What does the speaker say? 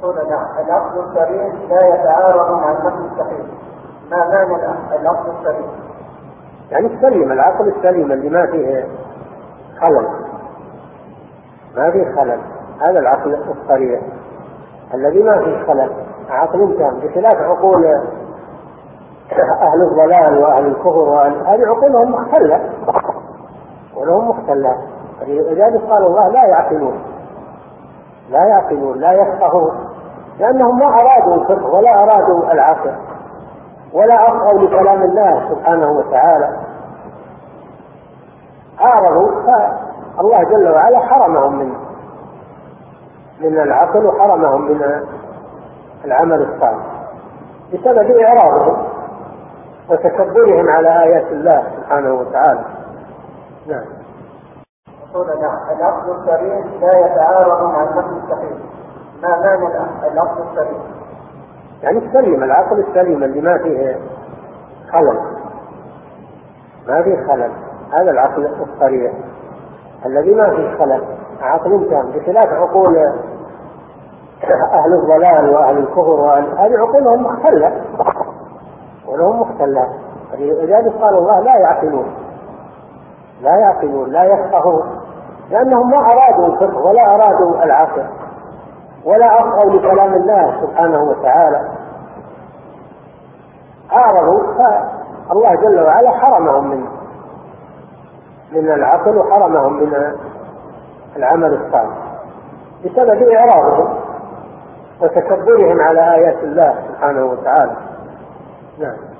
العقل السليم لا يتعارض مع النقل الصحيح. ما معنى العقل السليم؟ يعني السليم، العقل السليم اللي ما فيه خلل، ما فيه خلل، هذا العقل الصريح الذي ما فيه خلل، عقل تام، بخلاف عقول أهل الضلال وأهل الكفر هذه عقولهم مختلة ولهم مختلات. لذلك قال الله لا يعقلون لا يفقهون، لأنهم ما أرادوا الفقه ولا أرادوا العقل ولا أفقهوا لكلام الله سبحانه وتعالى، أعرضوا، فالله جل وعلا حرمهم من العقل وحرمهم من العمل الصالح بسبب إعراضهم وتكبرهم على آيات الله سبحانه وتعالى. نعم. العقل السليم لا يتعارض مع النقل الصحيح. ما معنى العقل السليم؟ يعني السليم، العقل السليم اللي ما فيه خلل، ما فيه خلل، هذا العقل الصريح الذي ما فيه خلل، عقل تام، بخلاف عقول أهل الضلال وأهل الكفر هذه عقولهم مختلة ولهم مختلات. لذلك قال الله لا يعقلون لا يفقهون، لأنهم ما أرادوا الفقه ولا أرادوا العقل ولا أفقهوا لكلام الله سبحانه وتعالى، أعرضوا، فالله جل وعلا حرمهم من العقل وحرمهم من العمل الصالح بسبب إعراضهم وتكبرهم على آيات الله سبحانه وتعالى. نعم.